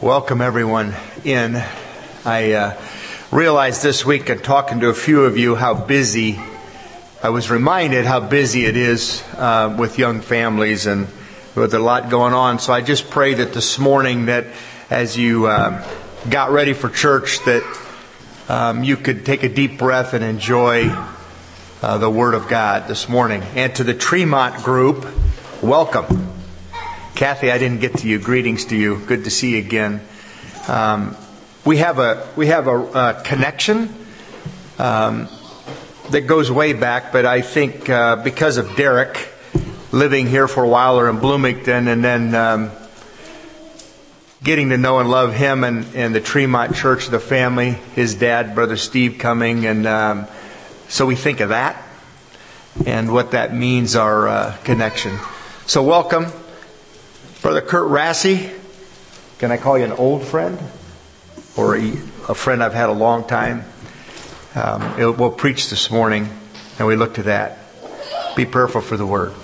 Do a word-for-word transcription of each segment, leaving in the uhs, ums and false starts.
Welcome everyone in. I uh, realized this week in talking to a few of you how busy, I was reminded how busy it is uh, with young families and with a lot going on. So I just pray that this morning that as you um, got ready for church that um, you could take a deep breath and enjoy uh, the Word of God this morning. And to the Tremont group, welcome. Kathy, I didn't get to you. Greetings to you. Good to see you again. Um, we have a we have a, a connection um, that goes way back, but I think uh, because of Derek living here for a while or in Bloomington, and then um, getting to know and love him and, and the Tremont Church, the family, his dad, Brother Steve, coming, and um, so we think of that and what that means, our uh, connection. So welcome. Brother Kurt Rassy, can I call you an old friend? Or a, a friend I've had a long time? Um, it, we'll preach this morning, and we look to that. Be prayerful for the Word.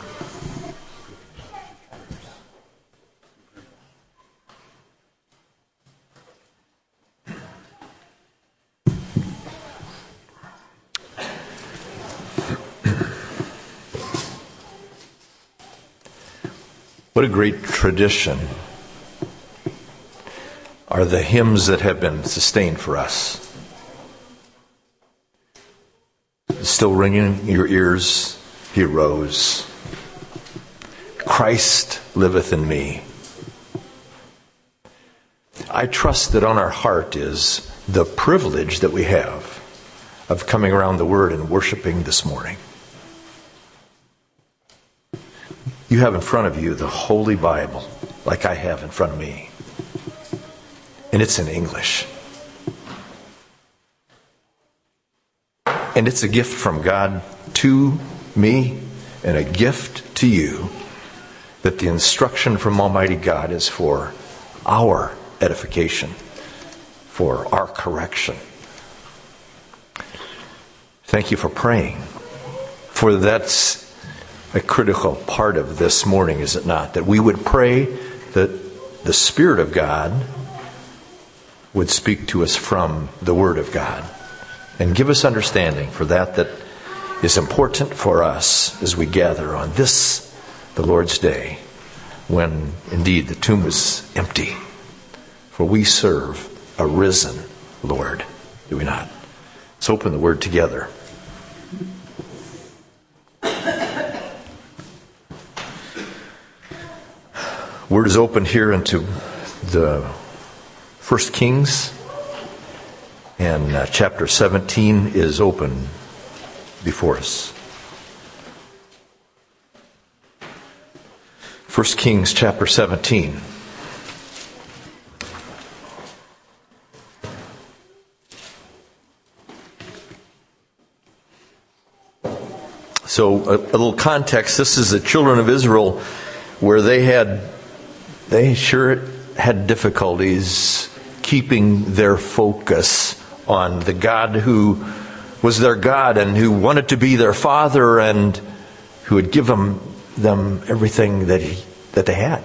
What a great tradition are the hymns that have been sustained for us. Still ringing in your ears, He rose. Christ liveth in me. I trust that on our heart is the privilege that we have of coming around the Word and worshiping this morning. You have in front of you the Holy Bible, like I have in front of me. And it's in English. And it's a gift from God to me and a gift to you, that the instruction from Almighty God is for our edification, for our correction. Thank you for praying, for that's a critical part of this morning, is it not? That we would pray that the Spirit of God would speak to us from the Word of God and give us understanding for that that is important for us as we gather on this, the Lord's Day, when indeed the tomb is empty. For we serve a risen Lord, do we not? Let's open the Word together. Word is open here into the First Kings, and uh, chapter seventeen is open before us. First Kings chapter seventeen. So a, a little context. This is the children of Israel, where they had They sure had difficulties keeping their focus on the God who was their God and who wanted to be their Father and who would give them, them everything that he, that they had.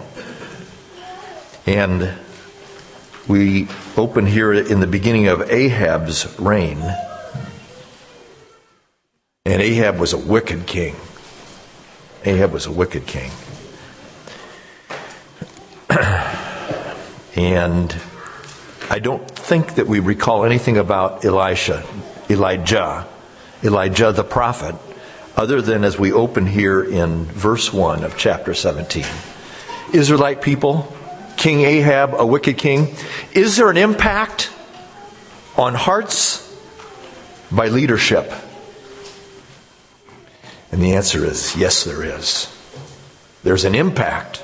And we open here in the beginning of Ahab's reign. And Ahab was a wicked king. Ahab was a wicked king. And I don't think that we recall anything about Elisha, Elijah, Elijah the prophet, other than as we open here in verse one of chapter seventeen. Israelite people, King Ahab, a wicked king. Is there an impact on hearts by leadership? And the answer is yes, there is. There's an impact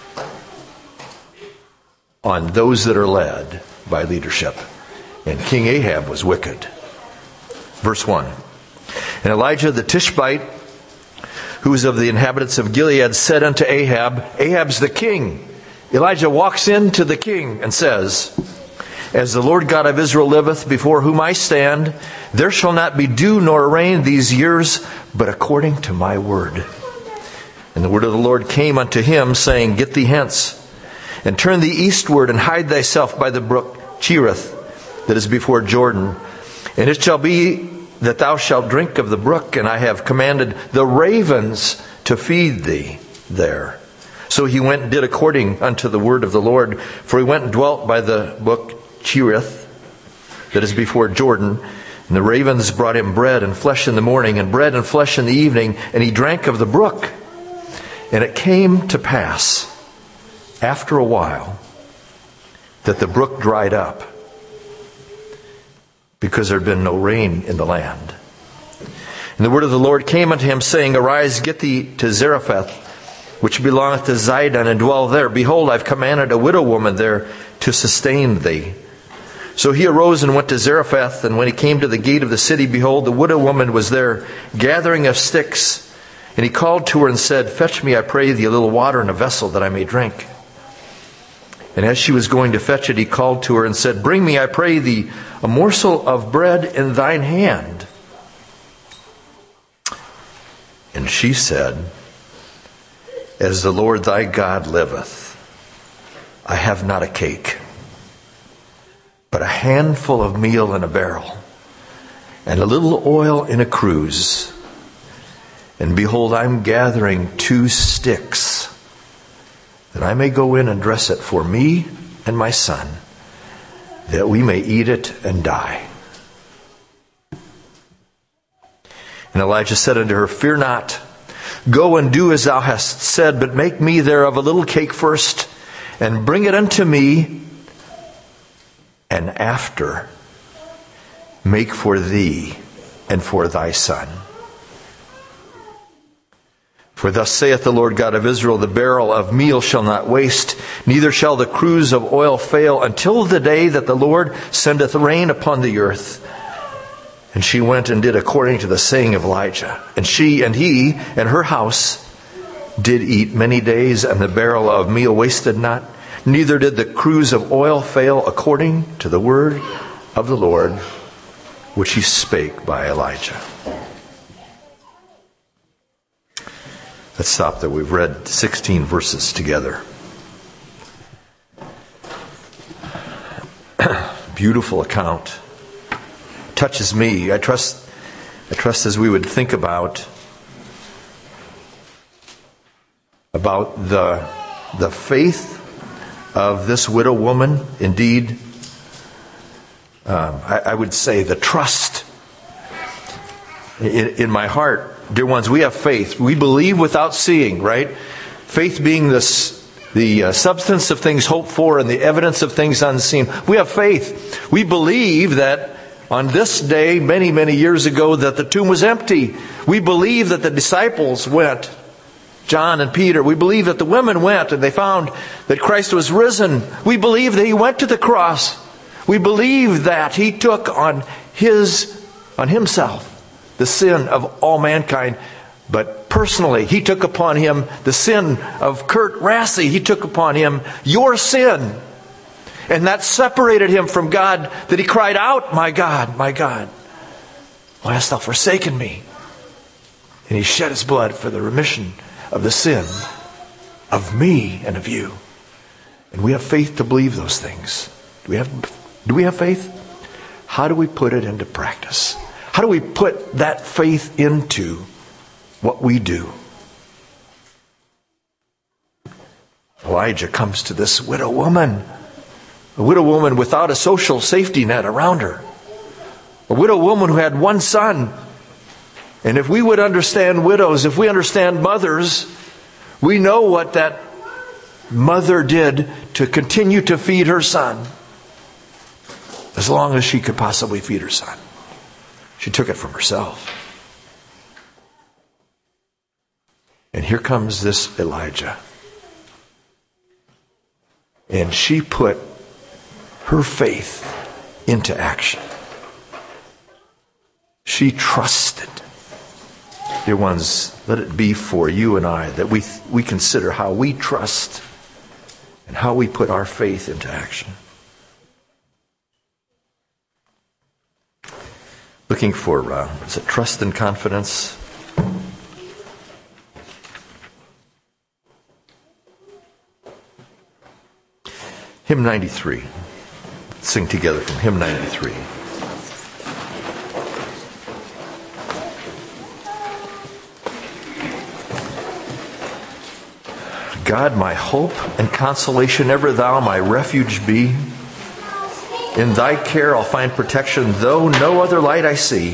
on those that are led by leadership. And King Ahab was wicked. Verse one. And Elijah the Tishbite, who was of the inhabitants of Gilead, said unto Ahab, Ahab's the king. Elijah walks into the king and says, As the Lord God of Israel liveth, before whom I stand, there shall not be dew nor rain these years, but according to my word. And the word of the Lord came unto him, saying, Get thee hence, and turn thee eastward, and hide thyself by the brook Cherith, that is before Jordan. And it shall be that thou shalt drink of the brook, and I have commanded the ravens to feed thee there. So he went and did according unto the word of the Lord, for he went and dwelt by the brook Cherith, that is before Jordan. And the ravens brought him bread and flesh in the morning, and bread and flesh in the evening, and he drank of the brook. And it came to pass, after a while, that the brook dried up, because there had been no rain in the land. And the word of the Lord came unto him, saying, Arise, get thee to Zarephath, which belongeth to Zidon, and dwell there. Behold, I have commanded a widow woman there to sustain thee. So he arose and went to Zarephath, and when he came to the gate of the city, behold, the widow woman was there, gathering of sticks. And he called to her and said, Fetch me, I pray thee, a little water in a vessel, that I may drink. And as she was going to fetch it, he called to her and said, Bring me, I pray thee, a morsel of bread in thine hand. And she said, As the Lord thy God liveth, I have not a cake, but a handful of meal in a barrel, and a little oil in a cruse. And behold, I'm gathering two sticks, that I may go in and dress it for me and my son, that we may eat it and die. And Elijah said unto her, Fear not, go and do as thou hast said, but make me thereof a little cake first, and bring it unto me, and after make for thee and for thy son. For thus saith the Lord God of Israel, the barrel of meal shall not waste, neither shall the cruse of oil fail, until the day that the Lord sendeth rain upon the earth. And she went and did according to the saying of Elijah. And she and he and her house did eat many days, and the barrel of meal wasted not, neither did the cruse of oil fail, according to the word of the Lord, which he spake by Elijah. Let's stop there. We've read sixteen verses together. Beautiful account. Touches me. I trust, I trust as we would think about, about the, the faith of this widow woman, indeed, um, I, I would say the trust in, in my heart. Dear ones, we have faith. We believe without seeing, right? Faith being this, the uh, substance of things hoped for and the evidence of things unseen. We have faith. We believe that on this day, many, many years ago, that the tomb was empty. We believe that the disciples went, John and Peter. We believe that the women went and they found that Christ was risen. We believe that he went to the cross. We believe that he took on his, on himself, the sin of all mankind. But personally, he took upon him the sin of Kurt Rassie. He took upon him your sin. And that separated him from God, that he cried out, My God, my God, why hast thou forsaken me? And he shed his blood for the remission of the sin of me and of you. And we have faith to believe those things. Do we have, do we have faith? How do we put it into practice? How do we put that faith into what we do? Elijah comes to this widow woman. A widow woman without a social safety net around her. A widow woman who had one son. And if we would understand widows, if we understand mothers, we know what that mother did to continue to feed her son. As long as she could possibly feed her son. She took it from herself. And here comes this Elijah. And she put her faith into action. She trusted. Dear ones, let it be for you and I that we we consider how we trust and how we put our faith into action. Looking for, uh, is it trust and confidence? Hymn ninety-three. Let's sing together from hymn ninety-three. God, my hope and consolation, ever thou my refuge be. In thy care I'll find protection, though no other light I see.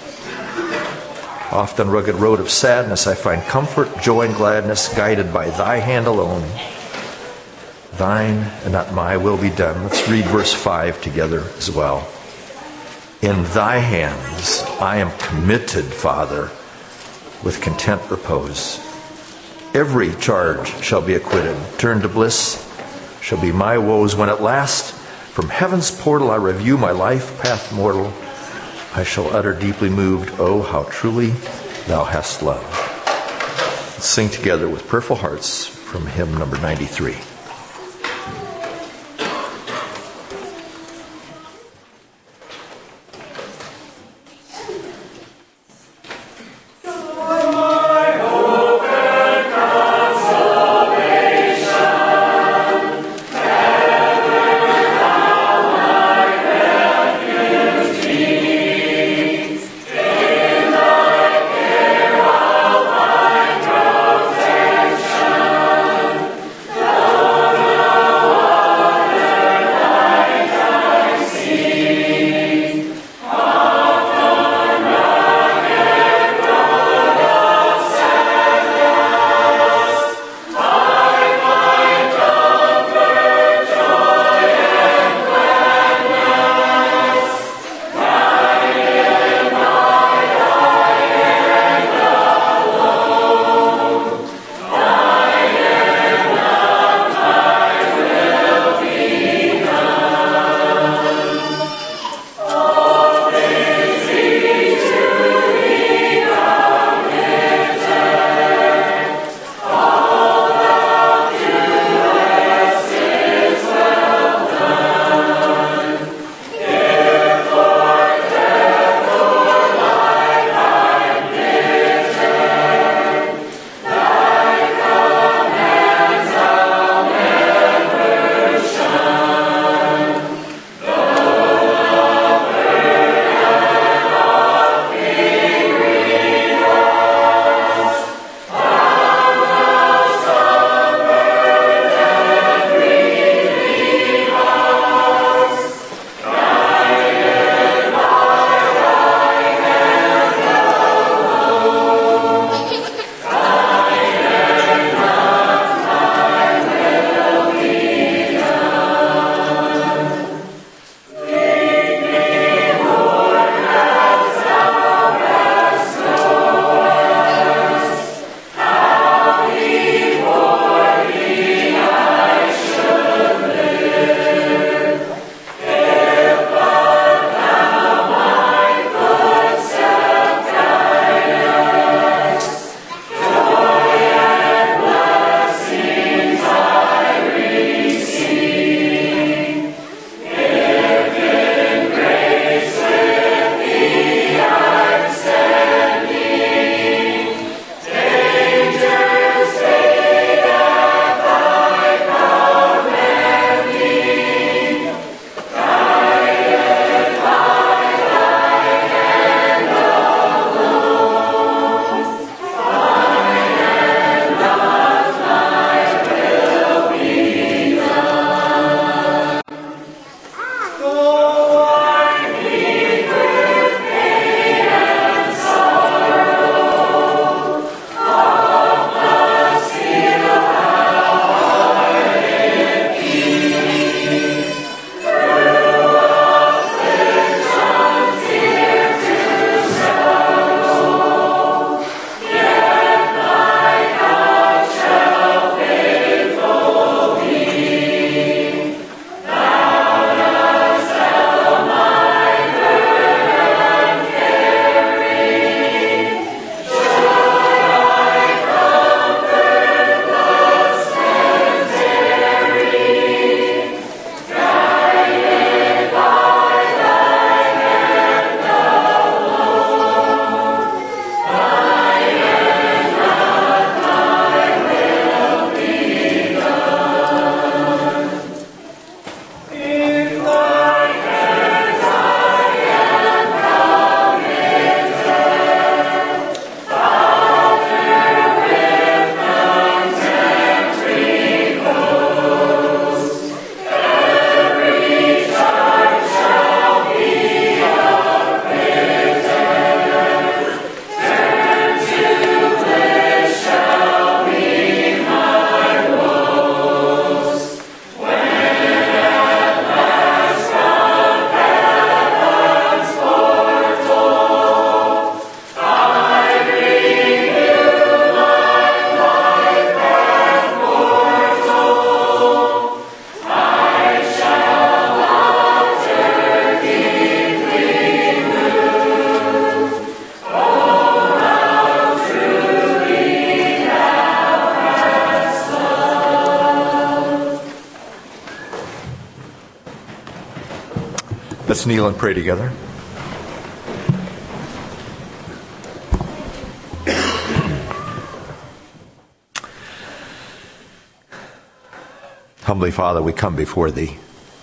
Oft on rugged road of sadness I find comfort, joy, and gladness, guided by thy hand alone. Thine and not my will be done. Let's read verse five together as well. In thy hands I am committed, Father, with content repose. Every charge shall be acquitted. Turn to bliss shall be my woes when at last from heaven's portal I review my life path mortal. I shall utter deeply moved, oh, how truly thou hast loved. Let's sing together with prayerful hearts from hymn number ninety-three. Oh Let's kneel and pray together. Humbly, Father, we come before Thee,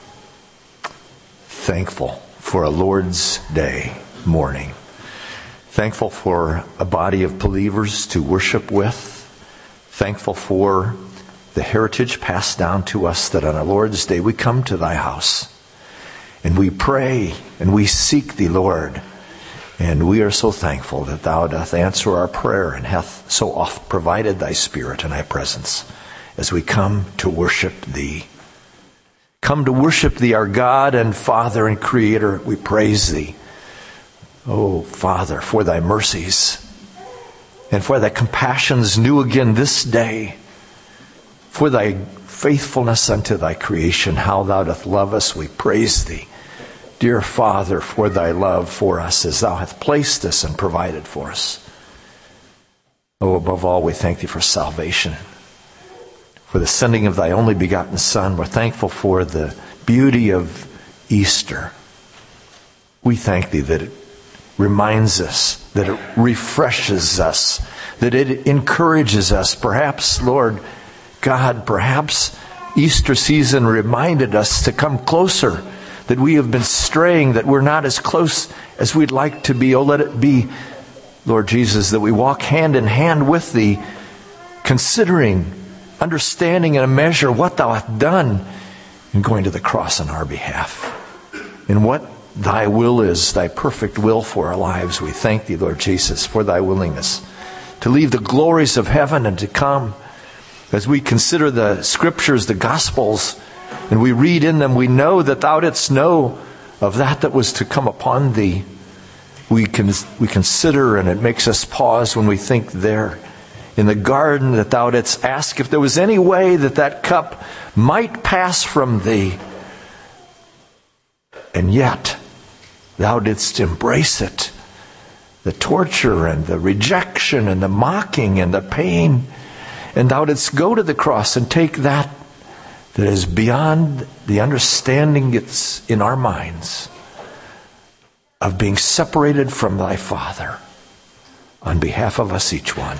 thankful for a Lord's Day morning. Thankful for a body of believers to worship with. Thankful for the heritage passed down to us that on a Lord's Day we come to Thy house. And we pray and we seek Thee, Lord. And we are so thankful that Thou doth answer our prayer and hath so oft provided Thy Spirit in Thy presence as we come to worship Thee. Come to worship Thee, our God and Father and Creator. We praise Thee. Oh, Father, for Thy mercies and for Thy compassions new again this day. For Thy faithfulness unto Thy creation, how Thou doth love us, we praise Thee. Dear Father, for Thy love for us as Thou hast placed us and provided for us. Oh, above all, we thank Thee for salvation. For the sending of Thy only begotten Son. We're thankful for the beauty of Easter. We thank Thee that it reminds us, that it refreshes us, that it encourages us. Perhaps, Lord God, perhaps Easter season reminded us to come closer, that we have been straying, that we're not as close as we'd like to be. Oh, let it be, Lord Jesus, that we walk hand in hand with Thee, considering, understanding in a measure what Thou hast done in going to the cross on our behalf. And what Thy will is, Thy perfect will for our lives. We thank Thee, Lord Jesus, for Thy willingness to leave the glories of heaven and to come. As we consider the Scriptures, the Gospels, and we read in them, we know that Thou didst know of that that was to come upon Thee. We can we consider, and it makes us pause when we think there in the garden that Thou didst ask if there was any way that that cup might pass from Thee. And yet, Thou didst embrace it. The torture and the rejection and the mocking and the pain. And Thou didst go to the cross and take that that is beyond the understanding that's in our minds of being separated from Thy Father on behalf of us each one.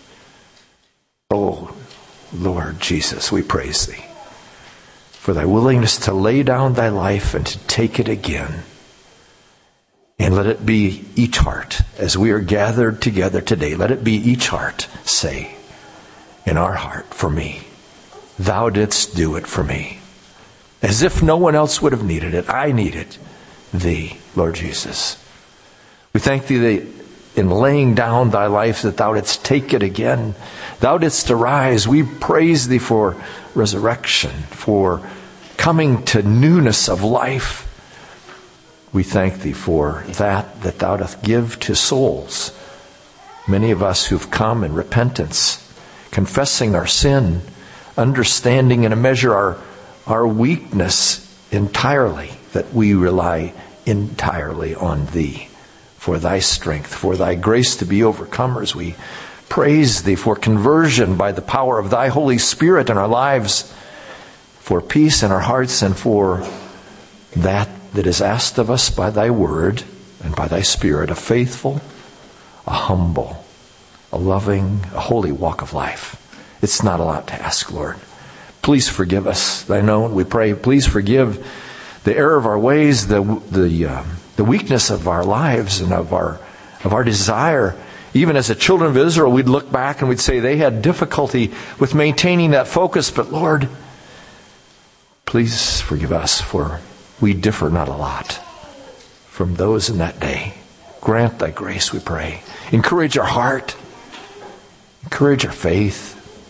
Oh, Lord Jesus, we praise Thee for Thy willingness to lay down Thy life and to take it again. And let it be each heart, as we are gathered together today, let it be each heart say in our heart, for me, Thou didst do it for me. As if no one else would have needed it. I needed Thee, Lord Jesus. We thank Thee that in laying down Thy life that Thou didst take it again. Thou didst arise. We praise Thee for resurrection, for coming to newness of life. We thank Thee for that that Thou doth give to souls. Many of us who've come in repentance, confessing our sin, understanding in a measure our, our weakness entirely, that we rely entirely on Thee for Thy strength, for Thy grace to be overcomers. We praise Thee for conversion by the power of Thy Holy Spirit in our lives, for peace in our hearts, and for that that is asked of us by Thy Word and by Thy Spirit, a faithful, a humble, a loving, a holy walk of life. It's not a lot to ask, Lord. Please forgive us. I know, we pray, please forgive the error of our ways, the the uh, the weakness of our lives and of our of our desire. Even as the children of Israel, we'd look back and we'd say they had difficulty with maintaining that focus. But Lord, please forgive us, for we differ not a lot from those in that day. Grant Thy grace, we pray. Encourage our heart. Encourage our faith.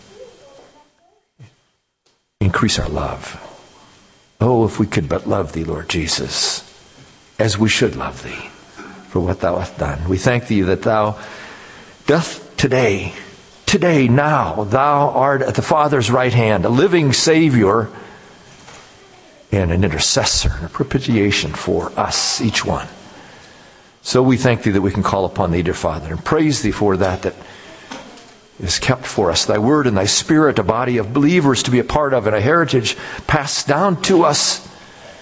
Increase our love. Oh, if we could but love Thee, Lord Jesus, as we should love Thee for what Thou hast done. We thank Thee that Thou doth today, today, now, Thou art at the Father's right hand, a living Savior and an intercessor, and a propitiation for us, each one. So we thank Thee that we can call upon Thee, dear Father, and praise Thee for that that is kept for us. Thy Word and Thy Spirit, a body of believers to be a part of, and a heritage passed down to us.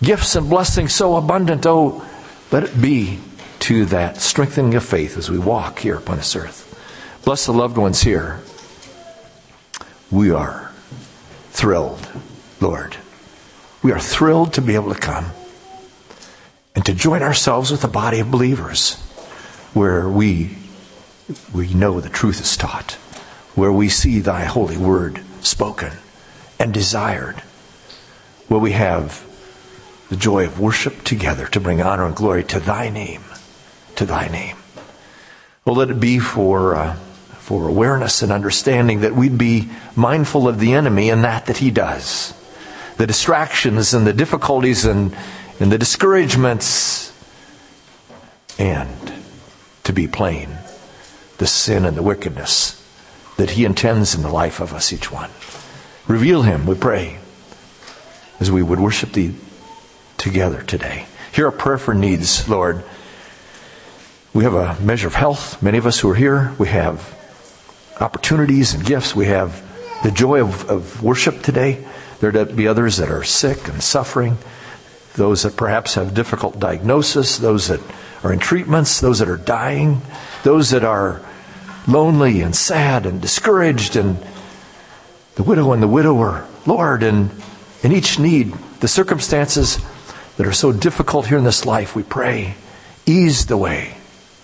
gifts and blessings so abundant. Oh, let it be to that strengthening of faith as we walk here upon this earth. Bless the loved ones here. We are thrilled, Lord. We are thrilled to be able to come and to join ourselves with a body of believers where we we know the truth is taught, where we see thy holy word spoken and desired, where we have the joy of worship together to bring honor and glory to thy name, to thy name. Well, let it be for uh, for awareness and understanding that we'd be mindful of the enemy and that that he does. The distractions and the difficulties and, and the discouragements, and to be plain, the sin and the wickedness that he intends in the life of us, each one. Reveal him, we pray, as we would worship thee together today. Hear our prayer for needs, Lord. We have a measure of health, many of us who are here. We have opportunities and gifts. We have the joy of, of worship today. There to be others that are sick and suffering, those that perhaps have difficult diagnosis, those that are in treatments, those that are dying, those that are lonely and sad and discouraged, and the widow and the widower, Lord, and in each need, the circumstances that are so difficult here in this life, we pray, ease the way.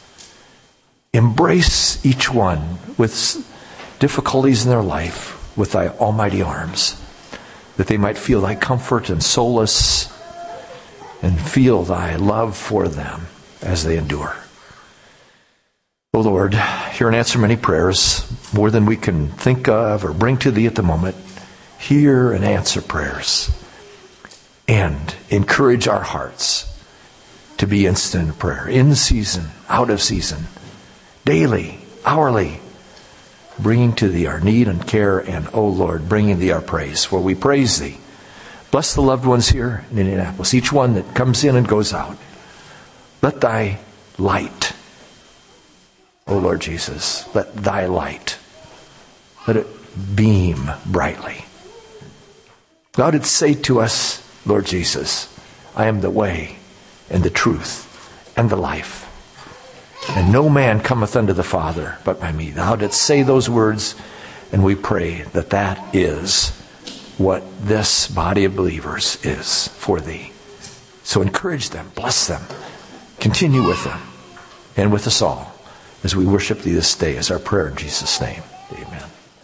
Embrace each one with difficulties in their life with thy almighty arms, that they might feel thy comfort and solace and feel thy love for them as they endure. O Lord, hear and answer many prayers, more than we can think of or bring to thee at the moment. Hear and answer prayers, and encourage our hearts to be instant in prayer, in season, out of season, daily, hourly, bringing to thee our need and care, and, O Lord, bringing thee our praise, for we praise thee. Bless the loved ones here in Indianapolis, each one that comes in and goes out. Let thy light, O Lord Jesus, let thy light, let it beam brightly. Thou didst say to us, Lord Jesus, I am the way and the truth and the life. And no man cometh unto the Father but by me. Thou didst say those words, and we pray that that is what this body of believers is for thee. So encourage them, bless them, continue with them, and with us all as we worship thee this day, is our prayer in Jesus' name. Amen.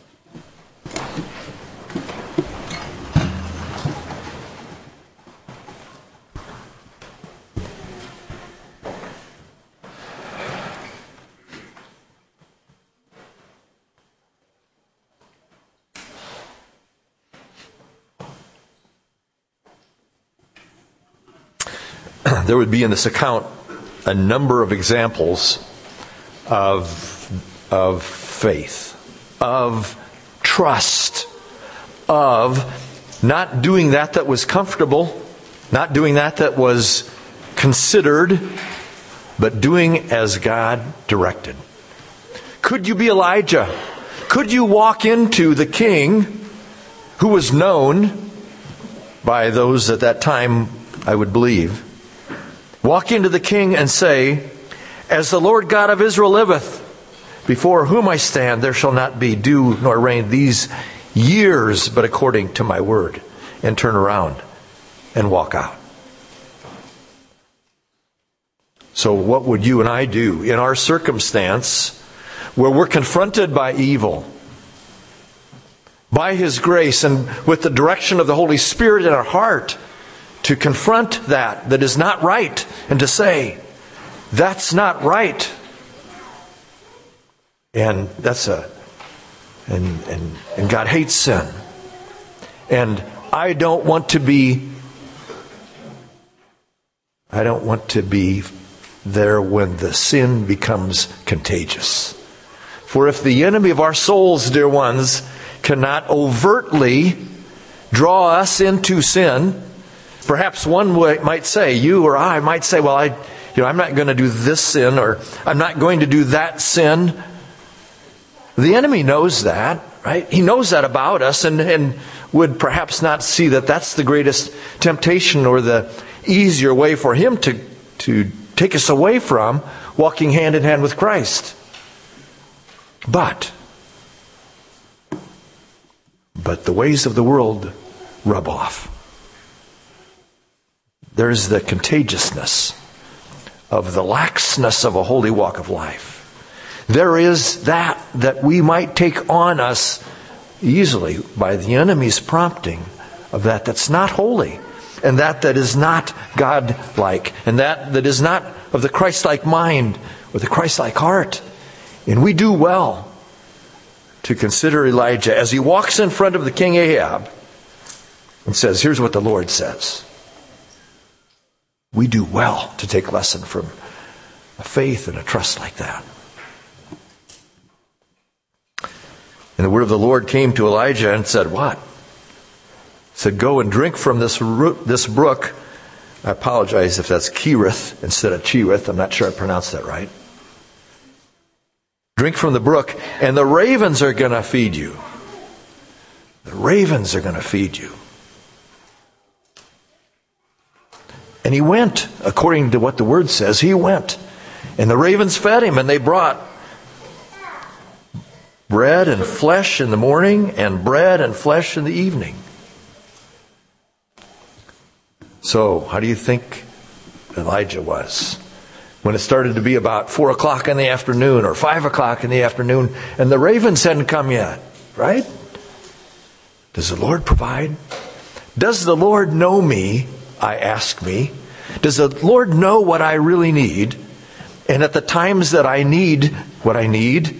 There would be in this account a number of examples of, of faith, of trust, of not doing that that was comfortable, not doing that that was considered, but doing as God directed. Could you be Elijah? Could you walk into the king who was known by those at that time, I would believe, walk into the king and say, as the Lord God of Israel liveth, before whom I stand, there shall not be dew nor rain these years, but according to my word, and turn around and walk out. So what would you and I do in our circumstance where we're confronted by evil? By His grace and with the direction of the Holy Spirit in our heart, to confront that that is not right and to say, that's not right. And that's a, and, and, and God hates sin. And I don't want to be, I don't want to be there when the sin becomes contagious. For if the enemy of our souls, dear ones, cannot overtly draw us into sin, perhaps one might say, you or I might say, well, I, you know, I'm not going to do this sin, or I'm not going to do that sin. The enemy knows that, right? He knows that about us, and, and would perhaps not see that that's the greatest temptation or the easier way for him to, to take us away from walking hand in hand with Christ. But, but the ways of the world rub off. There's the contagiousness of the laxness of a holy walk of life. There is that that we might take on us easily by the enemy's prompting of that that's not holy, and that that is not God-like, and that that is not of the Christ-like mind or the Christ-like heart. And we do well to consider Elijah as he walks in front of the king Ahab and says, here's what the Lord says. We do well to take lesson from a faith and a trust like that. And the word of the Lord came to Elijah and said, what? He said, go and drink from this root, this brook. I apologize if that's Kerith instead of Cherith. I'm not sure I pronounced that right. Drink from the brook, and the ravens are going to feed you. The ravens are going to feed you. And he went, according to what the word says, he went. And the ravens fed him, and they brought bread and flesh in the morning, and bread and flesh in the evening. So, how do you think Elijah was? When it started to be about four o'clock in the afternoon or five o'clock in the afternoon, and the ravens hadn't come yet, right? Does the Lord provide? Does the Lord know me? I ask me. Does the Lord know what I really need? And at the times that I need what I need,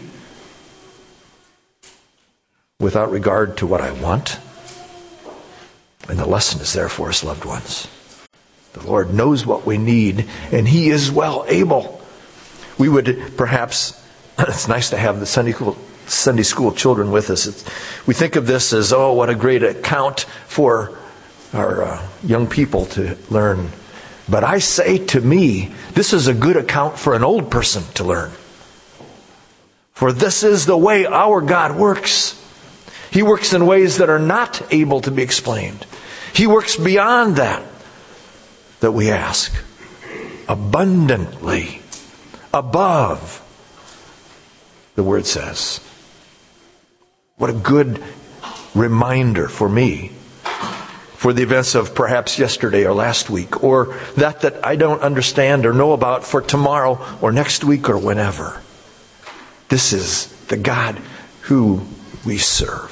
without regard to what I want? And the lesson is there for us, loved ones. The Lord knows what we need, and He is well able. We would perhaps, it's nice to have the Sunday school, Sunday school children with us. It's, we think of this as, oh, what a great account for our uh, young people to learn. But I say to me, this is a good account for an old person to learn. For this is the way our God works. He works in ways that are not able to be explained. He works beyond that that we ask. Abundantly. Above. The Word says. What a good reminder for me. For the events of perhaps yesterday or last week. Or that that I don't understand or know about for tomorrow or next week or whenever. This is the God who we serve.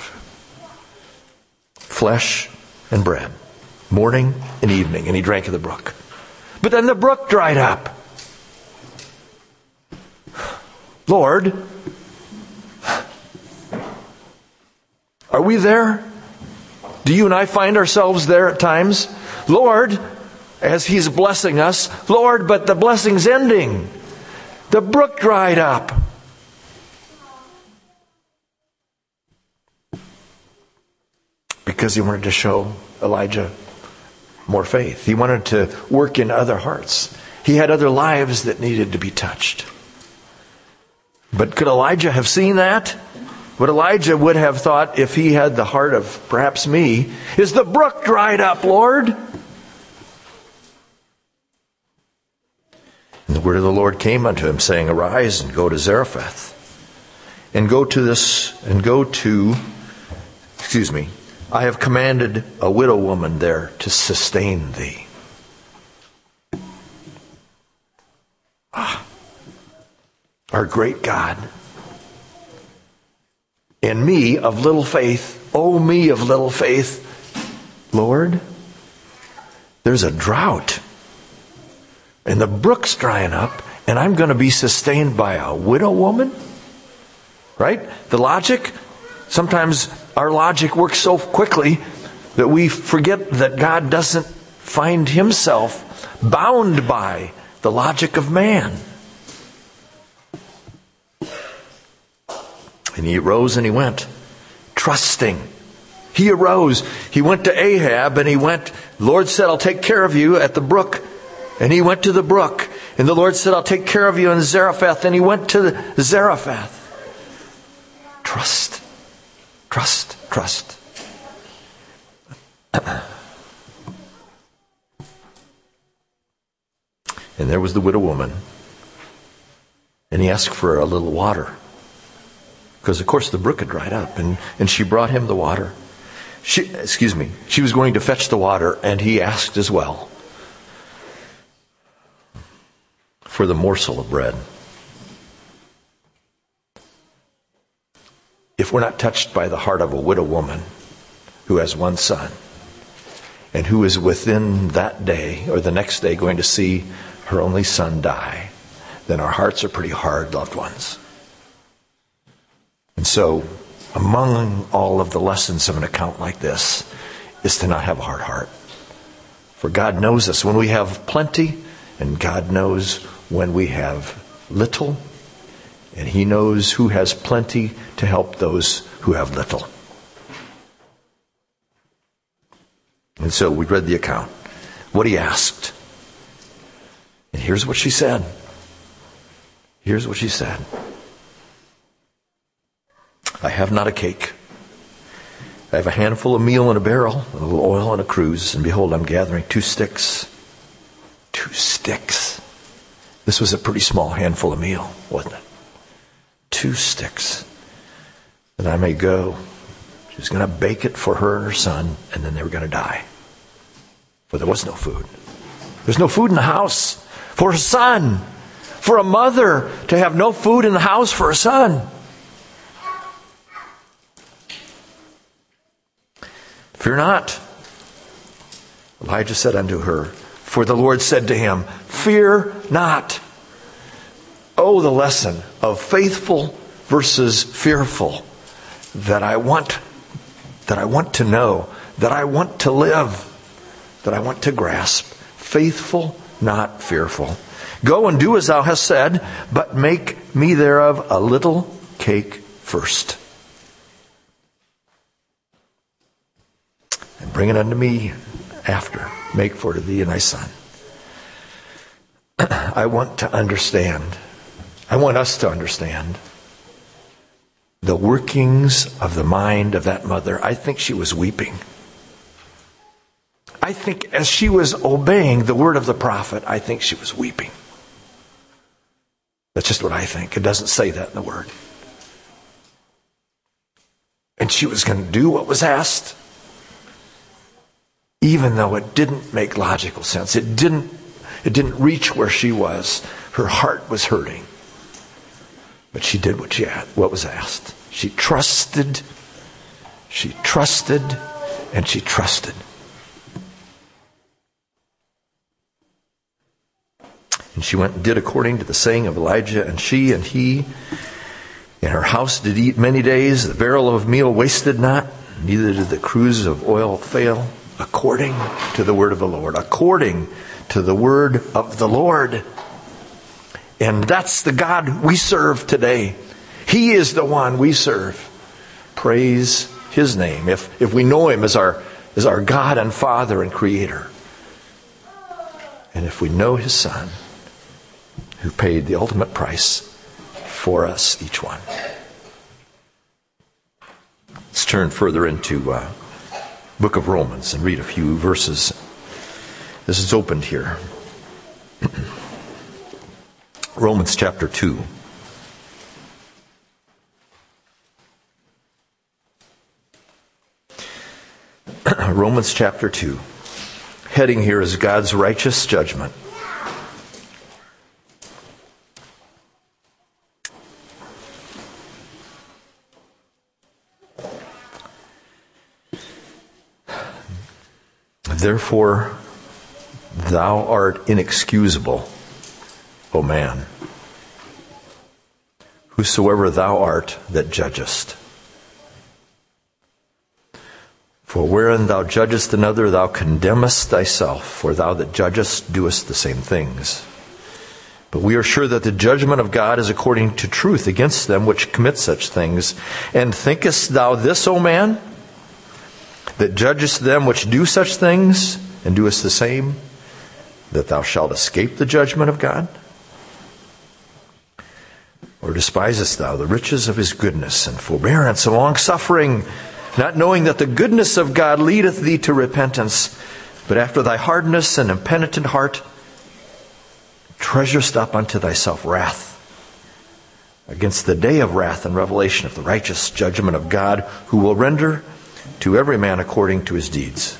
Flesh and bread. Morning and evening. And he drank of the brook. But then the brook dried up. Lord, are we there? Do you and I find ourselves there at times? Lord, as He's blessing us, Lord, but the blessing's ending. The brook dried up. Because He wanted to show Elijah more faith. He wanted to work in other hearts. He had other lives that needed to be touched. But could Elijah have seen that? What Elijah would have thought if he had the heart of perhaps me is, the brook dried up, Lord. And the word of the Lord came unto him, saying, arise and go to Zarephath. And go to this, and go to, excuse me, I have commanded a widow woman there to sustain thee. Ah, our great God. And me of little faith, oh me of little faith, Lord, there's a drought. And the brook's drying up, and I'm going to be sustained by a widow woman? Right? The logic? Sometimes our logic works so quickly that we forget that God doesn't find Himself bound by the logic of man. And he arose and he went, trusting. He arose. He went to Ahab and he went, the Lord said, I'll take care of you at the brook. And he went to the brook. And the Lord said, I'll take care of you in Zarephath. And he went to Zarephath. Trust. Trust. Trust. And there was the widow woman. And he asked for a little water. Because, of course, the brook had dried up. And, and she brought him the water. She, excuse me, she was going to fetch the water, and he asked as well for the morsel of bread. If we're not touched by the heart of a widow woman who has one son, and who is within that day or the next day going to see her only son die, then our hearts are pretty hard, loved ones. And so, among all of the lessons of an account like this is to not have a hard heart. For God knows us when we have plenty, and God knows when we have little, and He knows who has plenty to help those who have little. And so we read the account, what he asked. And here's what she said. Here's what she said. I have not a cake. I have a handful of meal in a barrel, a little oil in a cruse, and behold, I'm gathering two sticks. Two sticks. This was a pretty small handful of meal, wasn't it? Two sticks. That I may go. She was going to bake it for her and her son, and then they were going to die. For there was no food. There's no food in the house for her son. For a mother to have no food in the house for her son. Fear not. Elijah said unto her, for the Lord said to him, fear not. Oh, the lesson of faithful versus fearful that I want, that I want to know, that I want to live, that I want to grasp. Faithful, not fearful. Go and do as thou hast said, but make me thereof a little cake first. And bring it unto me after. Make for to thee and thy son. I want to understand. I want us to understand the workings of the mind of that mother. I think she was weeping. I think as she was obeying the word of the prophet, I think she was weeping. That's just what I think. It doesn't say that in the word. And she was going to do what was asked, even though it didn't make logical sense. It didn't, it didn't reach where she was. Her heart was hurting. But she did what she had, what was asked. She trusted, she trusted, and she trusted. And she went and did according to the saying of Elijah, and she and he in her house did eat many days. The barrel of meal wasted not, neither did the cruse of oil fail, according to the word of the Lord. According to the word of the Lord. And that's the God we serve today. He is the one we serve. Praise His name. If if we know Him as our as our God and Father and Creator. And if we know His Son, who paid the ultimate price for us, each one. Let's turn further into uh, book of Romans and read a few verses. This is opened here. Romans chapter two. Romans chapter two. Heading here is God's righteous judgment. Therefore, thou art inexcusable, O man, whosoever thou art that judgest. For wherein thou judgest another, thou condemnest thyself, for thou that judgest doest the same things. But we are sure that the judgment of God is according to truth against them which commit such things. And thinkest thou this, O man, that judgest them which do such things, and doest the same, that thou shalt escape the judgment of God? Or despisest thou the riches of His goodness and forbearance and long suffering, not knowing that the goodness of God leadeth thee to repentance, but after thy hardness and impenitent heart, treasurest up unto thyself wrath against the day of wrath and revelation of the righteous judgment of God, who will render to every man according to his deeds.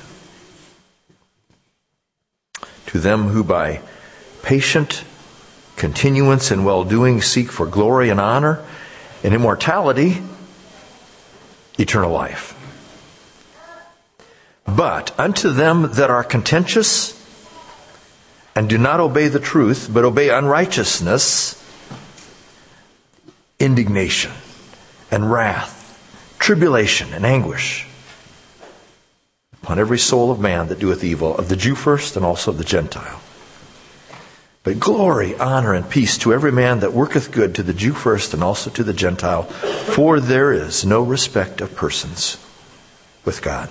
To them who by patient continuance in well-doing seek for glory and honor and immortality, eternal life. But unto them that are contentious and do not obey the truth, but obey unrighteousness, indignation and wrath, tribulation and anguish upon every soul of man that doeth evil, of the Jew first and also of the Gentile. But glory, honor, and peace to every man that worketh good, to the Jew first and also to the Gentile, for there is no respect of persons with God.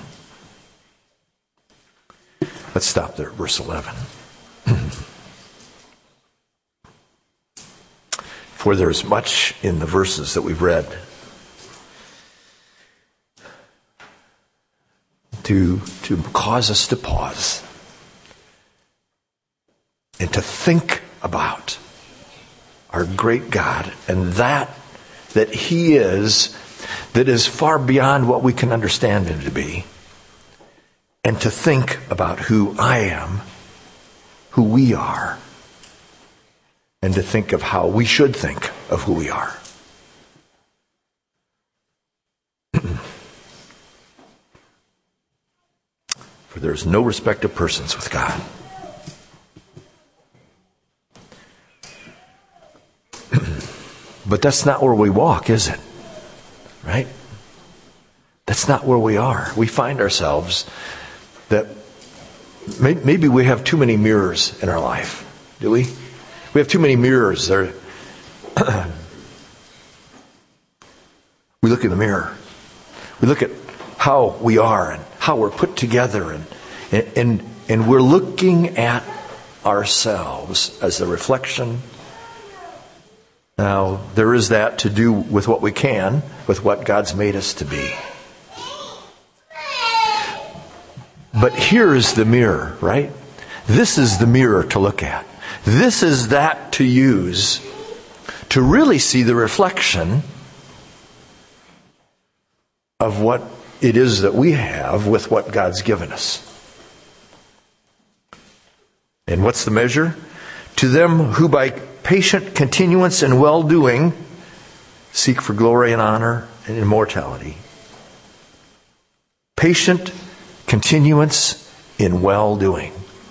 Let's stop there at verse eleven. For there's much in the verses that we've read to, to cause us to pause and to think about our great God and that that He is, that is far beyond what we can understand Him to be, and to think about who I am, who we are, and to think of how we should think of who we are. For there is no respect of persons with God. But that's not where we walk, is it? Right? That's not where we are. We find ourselves that maybe we have too many mirrors in our life. Do we? We have too many mirrors. There. We look in the mirror. We look at how we are and how we're put together, and and and we're looking at ourselves as the reflection. Now, there is that to do with what we can, with what God's made us to be. But here's the mirror, right? This is the mirror to look at. This is that to use to really see the reflection of what it is that we have with what God's given us. And what's the measure? To them who by patient continuance in well-doing seek for glory and honor and immortality. Patient continuance in well-doing.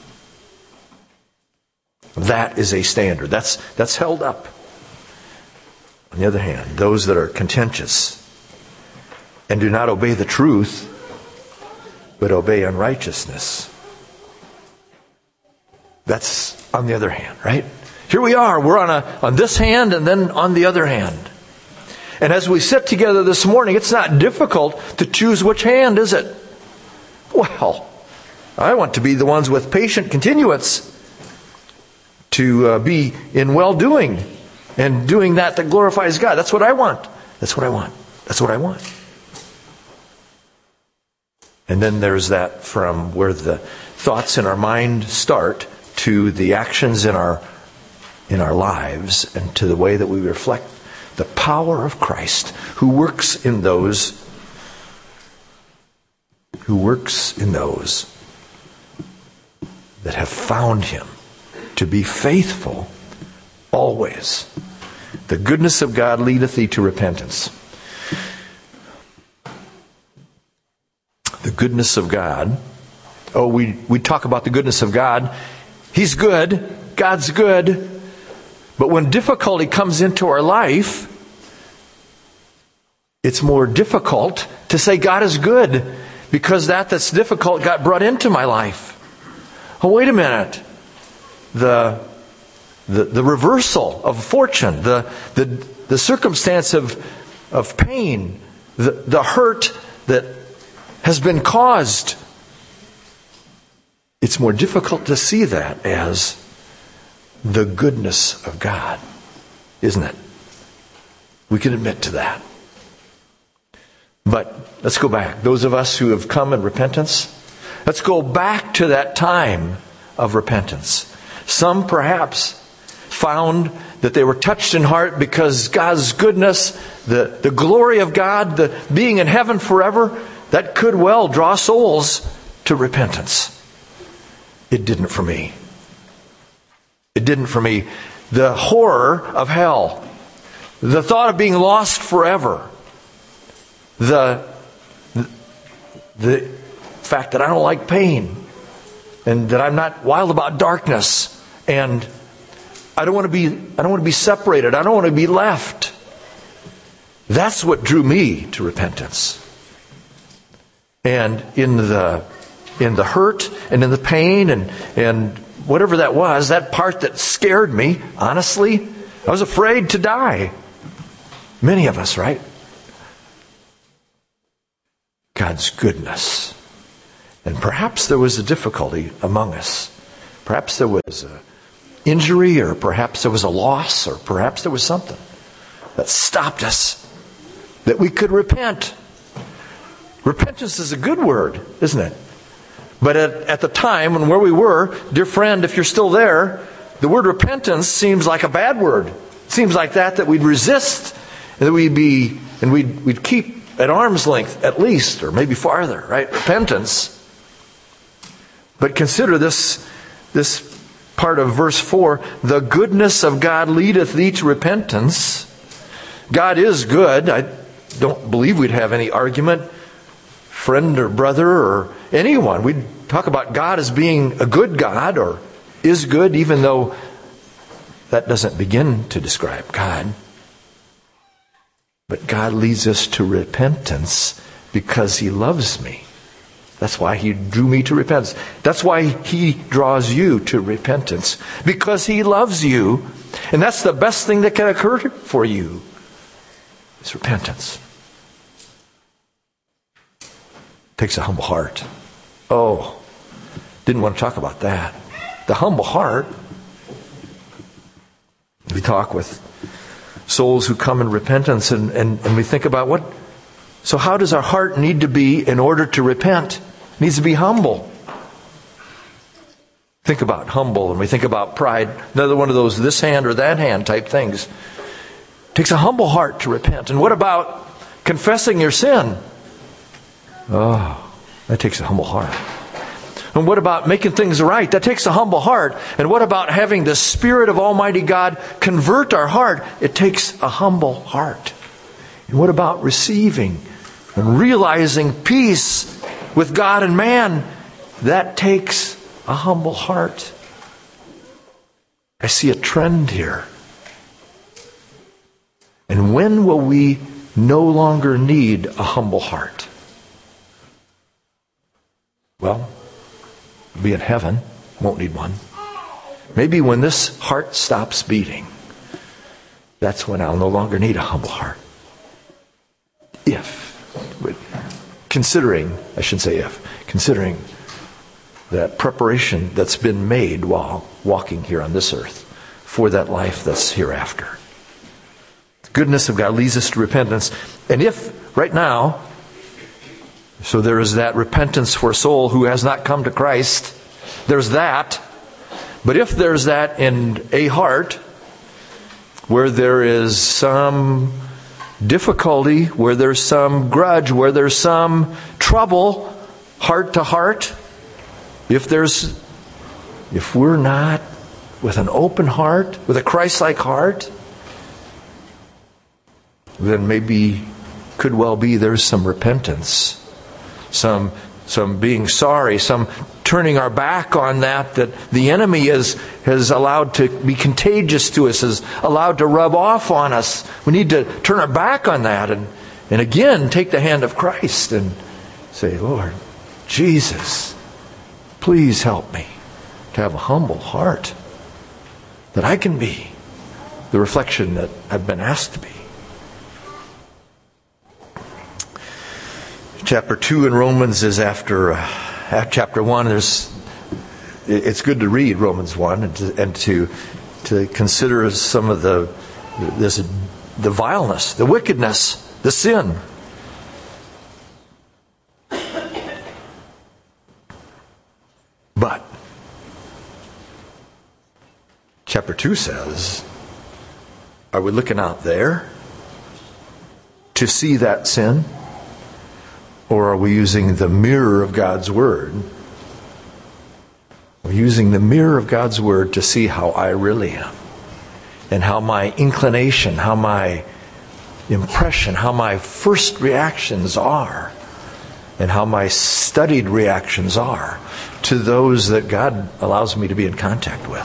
That is a standard. That's, that's held up. On the other hand, those that are contentious and do not obey the truth, but obey unrighteousness. That's on the other hand, right? Here we are. We're on a on this hand and then on the other hand. And as we sit together this morning, it's not difficult to choose which hand, is it? Well, I want to be the ones with patient continuance, to uh, be in well-doing and doing that that glorifies God. That's what I want. That's what I want. That's what I want. And then there's that from where the thoughts in our mind start to the actions in our in our lives and to the way that we reflect the power of Christ who works in those who works in those that have found Him to be faithful always. The goodness of God leadeth thee to repentance. The goodness of God. Oh, we, we talk about the goodness of God. He's good. God's good. But when difficulty comes into our life, it's more difficult to say God is good, because that that's difficult got brought into my life. Oh, wait a minute. The the, the reversal of fortune, the the, the circumstance of of pain, the, the hurt that has been caused. It's more difficult to see that as the goodness of God, isn't it? We can admit to that. But let's go back. Those of us who have come in repentance, let's go back to that time of repentance. Some perhaps found that they were touched in heart because God's goodness, the, the glory of God, the being in heaven forever, that could well draw souls to repentance. It didn't for me. It didn't for me. The horror of hell, the thought of being lost forever, the, the fact that I don't like pain, and that I'm not wild about darkness, and I don't want to be I don't want to be separated. I don't want to be left. That's what drew me to repentance. And in the in the hurt and in the pain and and whatever that was, that part that scared me, honestly, I was afraid to die. Many of us, right? God's goodness. And perhaps there was a difficulty among us. Perhaps there was an injury, or perhaps there was a loss, or perhaps there was something that stopped us, that we could repent. Repentance is a good word, isn't it? But at, at the time and where we were, dear friend, if you're still there, the word repentance seems like a bad word. It seems like that that we'd resist, and that we'd be, and we'd we'd keep at arm's length at least, or maybe farther, right? Repentance. But consider this, this part of verse four. The goodness of God leadeth thee to repentance. God is good. I don't believe we'd have any argument, friend or brother or anyone. We'd talk about God as being a good God, or is good, even though that doesn't begin to describe God. But God leads us to repentance because He loves me. That's why He drew me to repentance. That's why He draws you to repentance. Because He loves you. And that's the best thing that can occur for you, is repentance. It takes a humble heart. Oh, didn't want to talk about that. The humble heart. We talk with souls who come in repentance, and, and, and we think about what. So how does our heart need to be in order to repent? It needs to be humble. Think about humble, and we think about pride. Another one of those this hand or that hand type things. It takes a humble heart to repent. And what about confessing your sin? Oh, that takes a humble heart. And what about making things right? That takes a humble heart. And what about having the Spirit of Almighty God convert our heart? It takes a humble heart. And what about receiving and realizing peace with God and man? That takes a humble heart. I see a trend here. And when will we no longer need a humble heart? Well, we'll be in heaven. Won't need one. Maybe when this heart stops beating, that's when I'll no longer need a humble heart. If, considering, I shouldn't say if, considering that preparation that's been made while walking here on this earth for that life that's hereafter. The goodness of God leads us to repentance. And if, right now, so there is that repentance for a soul who has not come to Christ, there's that. But if there's that in a heart where there is some difficulty, where there's some grudge, where there's some trouble, heart to heart, if there's, if we're not with an open heart, with a Christ-like heart, then maybe, could well be, there's some repentance, some some being sorry, some turning our back on that that the enemy is, has allowed to be contagious to us, has allowed to rub off on us. We need to turn our back on that and, and again take the hand of Christ and say, Lord Jesus, please help me to have a humble heart, that I can be the reflection that I've been asked to be. Chapter two in Romans is after uh, chapter one. There's, it's good to read Romans one and to, and to to consider some of the this the vileness, the wickedness, the sin. Chapter two says, are we looking out there to see that sin? Or are we using the mirror of God's Word? We're using the mirror of God's Word to see how I really am. And how my inclination, how my impression, how my first reactions are. And how my studied reactions are to those that God allows me to be in contact with.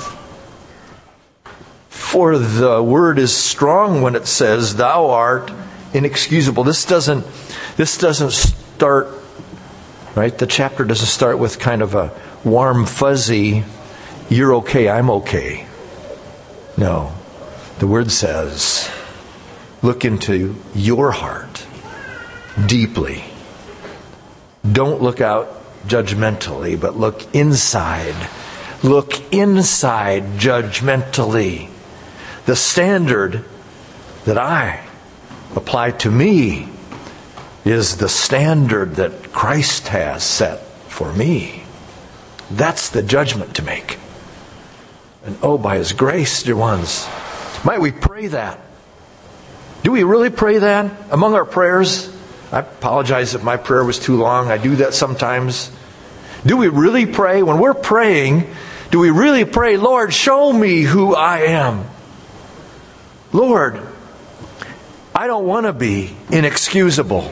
For the Word is strong when it says, thou art inexcusable. This doesn't, this doesn't start, right? The chapter doesn't start with kind of a warm, fuzzy, you're okay, I'm okay. No. The Word says, look into your heart deeply. Don't look out judgmentally, but look inside. Look inside judgmentally. The standard that I apply to me is the standard that Christ has set for me. That's the judgment to make. And oh, by His grace, dear ones, might we pray that? Do we really pray that among our prayers? I apologize if my prayer was too long. I do that sometimes. Do we really pray? When we're praying, do we really pray, Lord, show me who I am? Lord, I don't want to be inexcusable.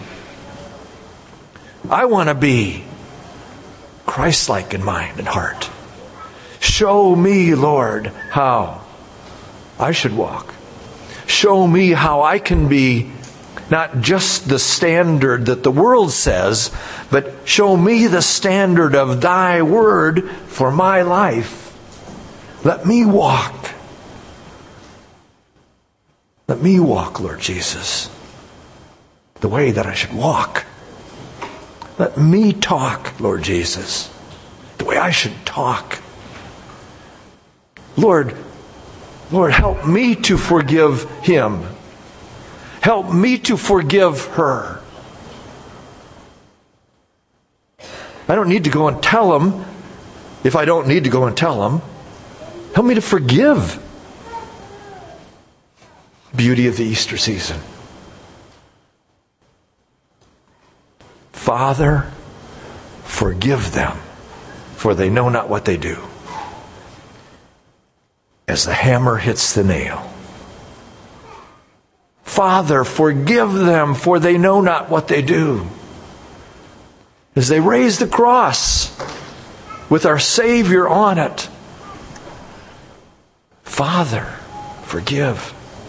I want to be Christ-like in mind and heart. Show me, Lord, how I should walk. Show me how I can be not just the standard that the world says, but show me the standard of Thy Word for my life. Let me walk. Let me walk, Lord Jesus, the way that I should walk. Let me talk, Lord Jesus, the way I should talk. Lord, Lord, help me to forgive him. Help me to forgive her. I don't need to go and tell him if I don't need to go and tell him. Help me to forgive. Beauty of the Easter season. Father, forgive them, for they know not what they do. As the hammer hits the nail. Father, forgive them, for they know not what they do. As they raise the cross with our Savior on it. Father, forgive.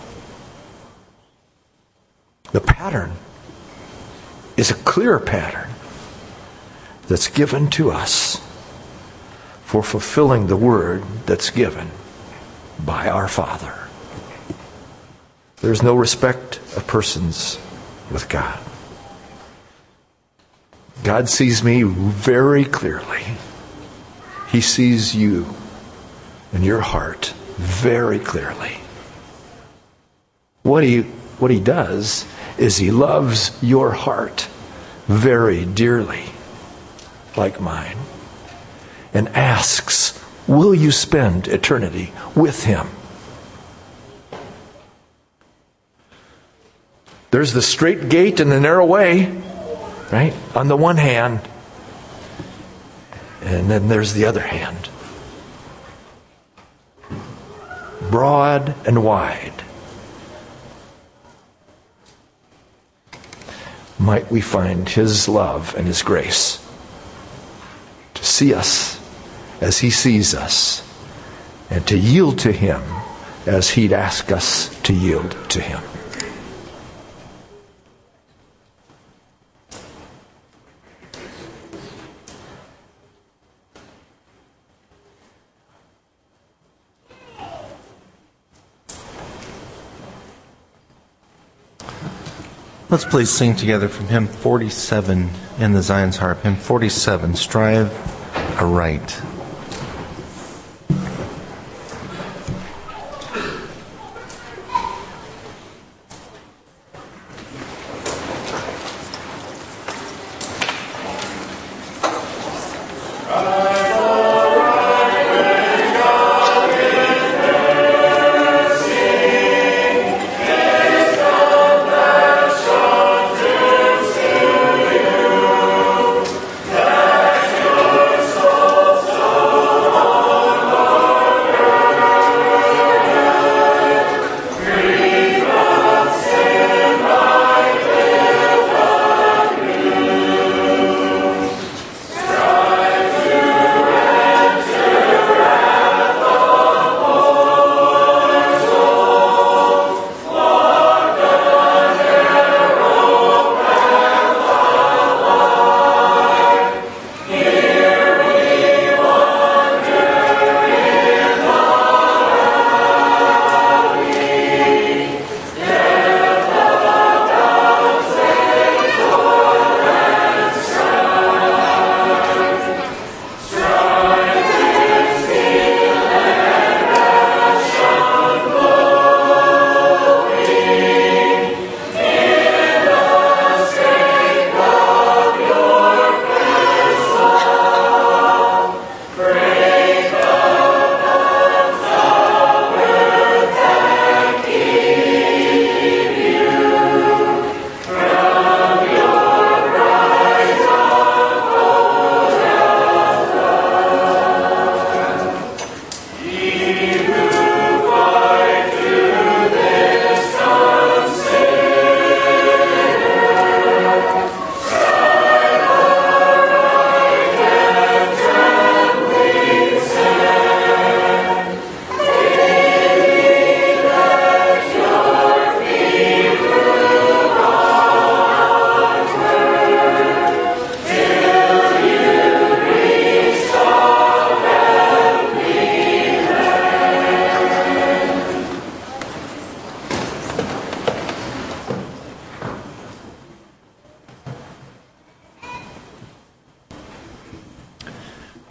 The pattern is a clear pattern that's given to us for fulfilling the word that's given by our Father. There's no respect of persons with God. God sees me very clearly. He sees you and your heart very clearly. What he, what he does is he loves your heart very dearly, like mine, and asks, will you spend eternity with him? There's the straight gate and the narrow way, right? On the one hand. And then there's the other hand. Broad and wide. Might we find his love and his grace to see us as he sees us and to yield to him as he'd ask us to yield to him. Let's please sing together from hymn forty-seven in the Zion's Harp. Hymn forty-seven, Strive Aright. Strive aright when God is there.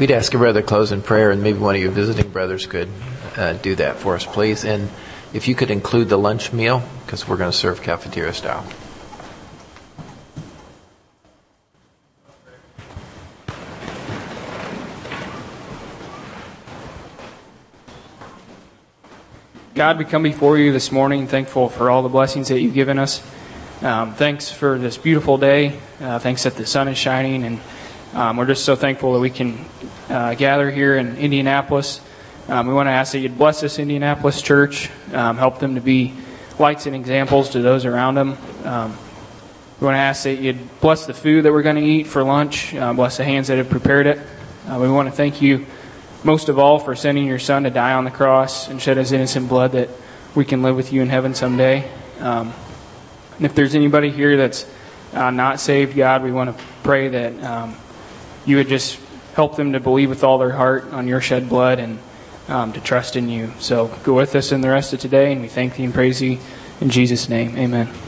we'd ask a brother to close in prayer, and maybe one of your visiting brothers could uh, do that for us, please. And if you could include the lunch meal, because we're going to serve cafeteria style. God, we come before you this morning thankful for all the blessings that you've given us. Um, thanks for this beautiful day. Uh, thanks that the sun is shining. And um, we're just so thankful that we can uh, gather here in Indianapolis. Um, we want to ask that you'd bless this Indianapolis church. Um, help them to be lights and examples to those around them. Um, we want to ask that you'd bless the food that we're going to eat for lunch. Uh, bless the hands that have prepared it. Uh, we want to thank you most of all for sending your Son to die on the cross and shed his innocent blood that we can live with you in heaven someday. Um, and if there's anybody here that's uh, not saved, God, we want to pray that um, you would just help them to believe with all their heart on your shed blood and um, to trust in you. So go with us in the rest of today, and we thank you and praise you in Jesus' name. Amen.